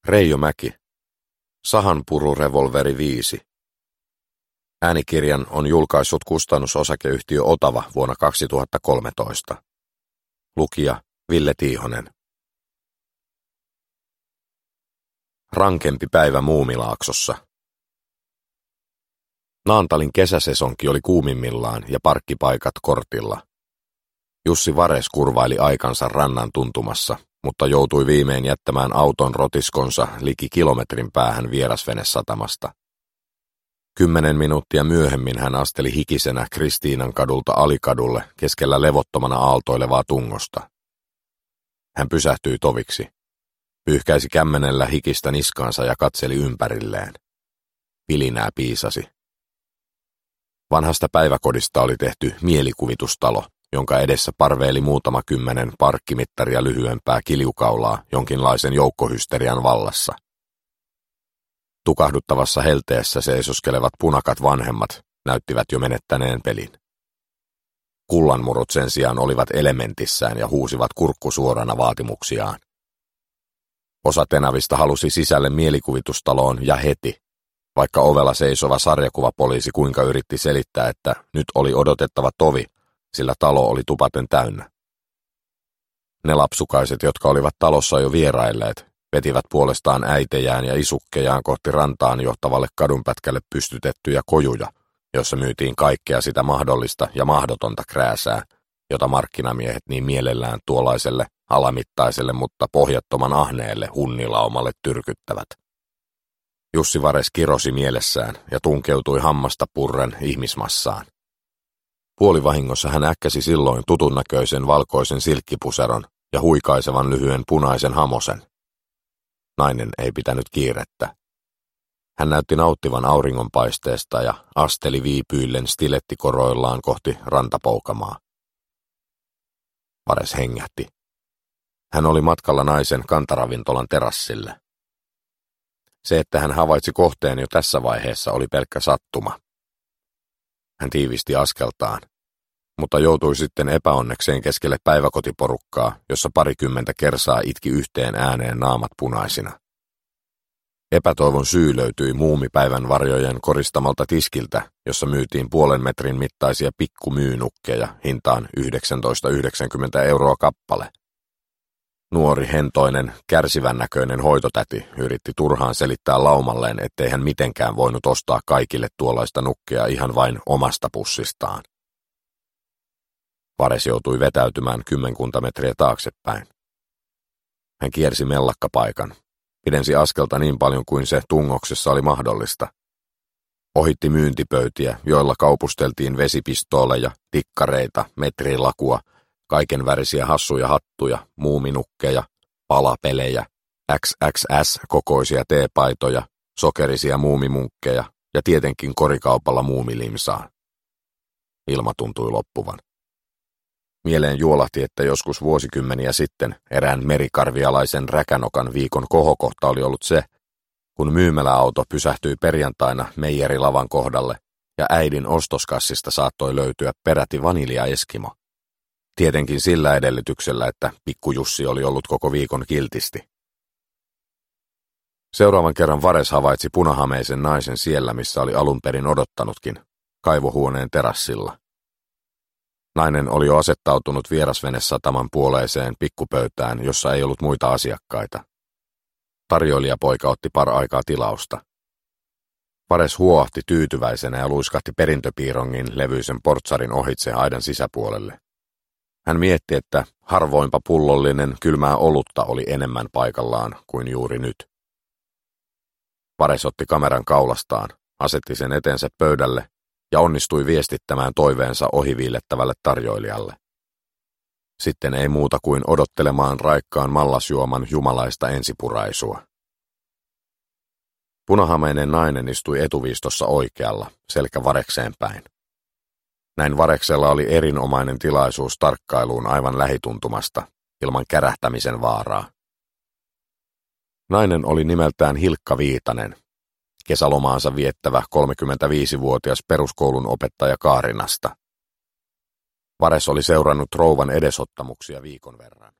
Reijo Mäki. Sahanpururevolveri 5. Äänikirjan on julkaissut kustannusosakeyhtiö Otava vuonna 2013. Lukija Ville Tiihonen. Rankempi päivä Muumilaaksossa. Naantalin kesäsesonki oli kuumimmillaan ja parkkipaikat kortilla. Jussi Vares kurvaili aikansa rannan tuntumassa, mutta joutui viimein jättämään auton rotiskonsa liki kilometrin päähän vierasvenesatamasta. 10 minuuttia myöhemmin hän asteli hikisenä Kristiinan kadulta Alikadulle keskellä levottomana aaltoilevaa tungosta. Hän pysähtyi toviksi. Pyyhkäisi kämmenellä hikistä niskaansa ja katseli ympärilleen. Vilinää piisasi. Vanhasta päiväkodista oli tehty mielikuvitustalo, jonka edessä parveili muutama 10 parkkimittaria lyhyempää kiljukaulaa jonkinlaisen joukkohysterian vallassa. Tukahduttavassa helteessä seisoskelevat punakat vanhemmat näyttivät jo menettäneen pelin. Kullanmurut sen sijaan olivat elementissään ja huusivat kurkkusuorana vaatimuksiaan. Osa tenavista halusi sisälle mielikuvitustaloon ja heti, vaikka ovella seisova sarjakuvapoliisi kuinka yritti selittää, että nyt oli odotettava tovi, sillä talo oli tupaten täynnä. Ne lapsukaiset, jotka olivat talossa jo vierailleet, vetivät puolestaan äitejään ja isukkejaan kohti rantaan johtavalle kadunpätkälle pystytettyjä kojuja, joissa myytiin kaikkea sitä mahdollista ja mahdotonta krääsää, jota markkinamiehet niin mielellään tuollaiselle alamittaiselle, mutta pohjattoman ahneelle hunnilaumalle tyrkyttävät. Jussi Vares kirosi mielessään ja tunkeutui hammasta purren ihmismassaan. Puolivahingossa hän äkkäsi silloin tutunnäköisen valkoisen silkkipuseron ja huikaisevan lyhyen punaisen hamosen. Nainen ei pitänyt kiirettä. Hän näytti nauttivan auringonpaisteesta ja asteli viipyillen stilettikoroillaan kohti rantapoukamaa. Vares hengähti. Hän oli matkalla naisen kantaravintolan terassille. Se, että hän havaitsi kohteen jo tässä vaiheessa, oli pelkkä sattuma. Hän tiivisti askeltaan, mutta joutui sitten epäonnekseen keskelle päiväkotiporukkaa, jossa 20 kersaa itki yhteen ääneen naamat punaisina. Epätoivon syy löytyi muumipäivän varjojen koristamalta tiskiltä, jossa myytiin 0,5 metrin mittaisia pikkumyynukkeja hintaan 19,90 € kappale. Nuori, hentoinen, kärsivän näköinen hoitotäti yritti turhaan selittää laumalleen, ettei hän mitenkään voinut ostaa kaikille tuollaista nukkea ihan vain omasta pussistaan. Vares joutui vetäytymään 10 metriä taaksepäin. Hän kiersi mellakkapaikan, pidensi askelta niin paljon kuin se tungoksessa oli mahdollista. Ohitti myyntipöytiä, joilla kaupusteltiin vesipistooleja, tikkareita, metrilakua, kaikenvärisiä hassuja hattuja, muuminukkeja, palapelejä, XXS-kokoisia teepaitoja, sokerisia muumimunkkeja ja tietenkin korikaupalla muumilimsaa. Ilma tuntui loppuvan. Mieleen juolahti, että joskus vuosikymmeniä sitten erään merikarvialaisen räkänokan viikon kohokohta oli ollut se, kun myymäläauto pysähtyi perjantaina meijerilavan kohdalle ja äidin ostoskassista saattoi löytyä peräti vanilja-eskimo. Tietenkin sillä edellytyksellä, että pikku Jussi oli ollut koko viikon kiltisti. Seuraavan kerran Vares havaitsi punahameisen naisen siellä, missä oli alun perin odottanutkin, kaivohuoneen terassilla. Nainen oli jo asettautunut vierasvenesataman puoleiseen pikkupöytään, jossa ei ollut muita asiakkaita. Tarjoilijapoika otti paraikaa tilausta. Vares huoahti tyytyväisenä ja luiskahti perintöpiirongin levyisen portsarin ohitse aidan sisäpuolelle. Hän mietti, että harvoinpa pullollinen kylmää olutta oli enemmän paikallaan kuin juuri nyt. Vares otti kameran kaulastaan, asetti sen eteensä pöydälle ja onnistui viestittämään toiveensa ohiviillettävälle tarjoilijalle. Sitten ei muuta kuin odottelemaan raikkaan mallasjuoman jumalaista ensipuraisua. Punahameinen nainen istui etuviistossa oikealla, selkä Varekseen päin. Näin Vareksella oli erinomainen tilaisuus tarkkailuun aivan lähituntumasta, ilman kärähtämisen vaaraa. Nainen oli nimeltään Hilkka Viitanen, kesälomaansa viettävä 35-vuotias peruskoulun opettaja Kaarinasta. Vares oli seurannut rouvan edesottamuksia viikon verran.